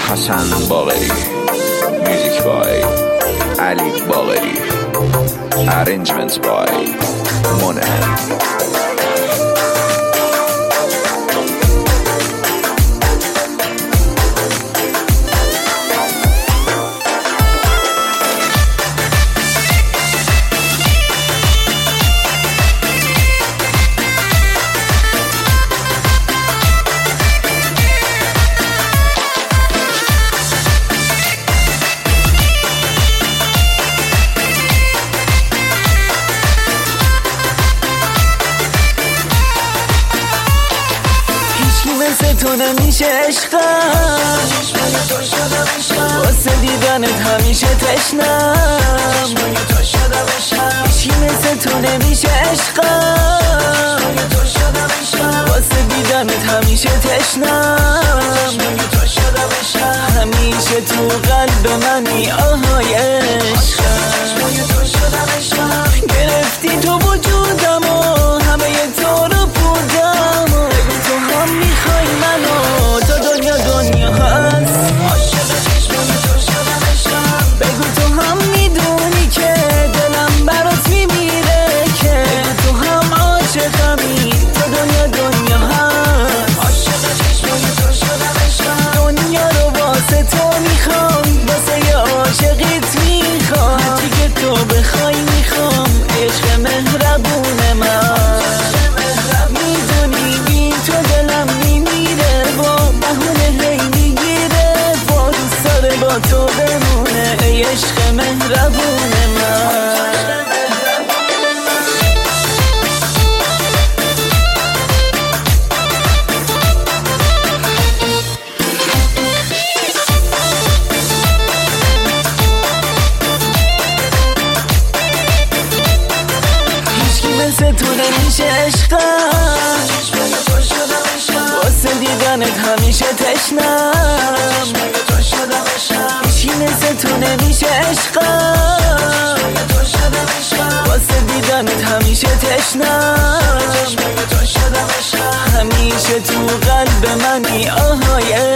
حسن باقری، میوزیک بای علی باقری، ارنجمنت بای منعم. مثل تو نمیشه عشقم، واسه دیدنت همیشه تشنم. هیچی مثل تو نمیشه عشقم، واسه دیدنت همیشه تشنم. همیشه تو قلب منی آهای عشقم. گرفتی تو وجودم و همه تو رو بودم و تو هم میخوای منو تا دنیا هست. بگو تو هم میدونی که دلم برات میمیره، که تو هم عاشقمی تا دنیا هست. دنیا رو واسه تو میخوام، واسه یه عاشقیت میخوام. دیگه تو بخوای میخوام عشق مهربون من. میدونی بی تو دلم میمیره، با بهونه هی میگیره، با دوست داره با تو بمونه ای عشق مهربون من. مثل تو نمیشه عشقم، واسه دیدنت همیشه تشنم. هیچی مثل تو نمیشه عشقم، واسه دیدنت همیشه تشنم. همیشه تو قلب منی آهای